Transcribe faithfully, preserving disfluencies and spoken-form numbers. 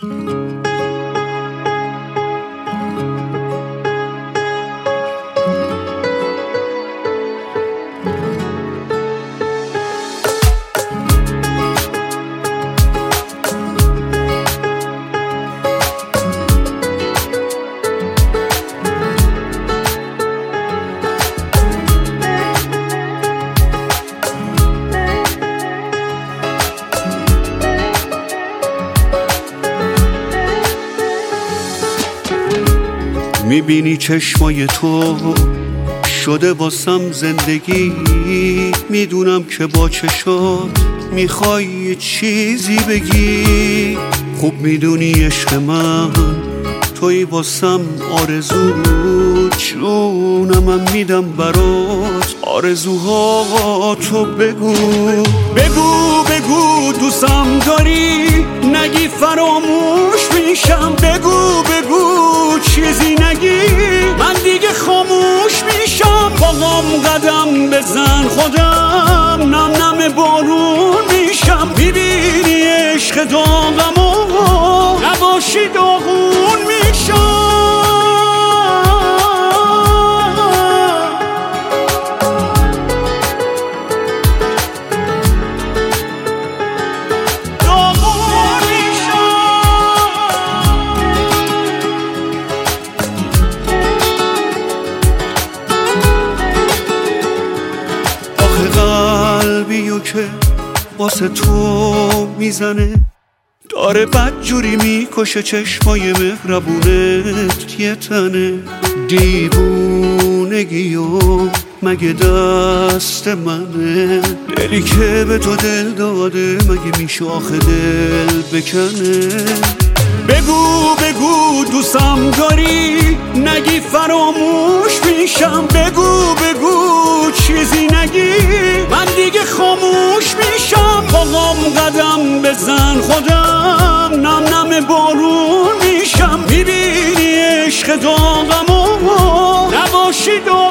میبینی چشمای تو شده واسم زندگی، میدونم که با چشات میخوای یه چیزی بگی. خوب میدونی عشق من توی واسم آرزو، جونم میدم برات آرزوها تو بگو. بگو بگو دوستم داری، نگی فراموش میشم. بگو بگو چیزی نگی، من دیگه خاموش میشم. باقام قدم بزن خودم نم نم بارون میشم. میبینی عشق داغم و نباشی داغون میشم. قلبیو که واسه تو میزنه داره بدجوری میکشه، چشمای مهربونت یه تنه. دیوونگیو مگه دست منه، دلی که به تو دل داده مگه میشه آخه دل بکنه. بگو بگو دوستم داری، نگی فراموش میشم. بگو بگو چیزی نگی، من دیگه خاموش میشم. باقام قدم بزن خودم نم نم بارون میشم. میبینی عشق داغم و نباشی داغم.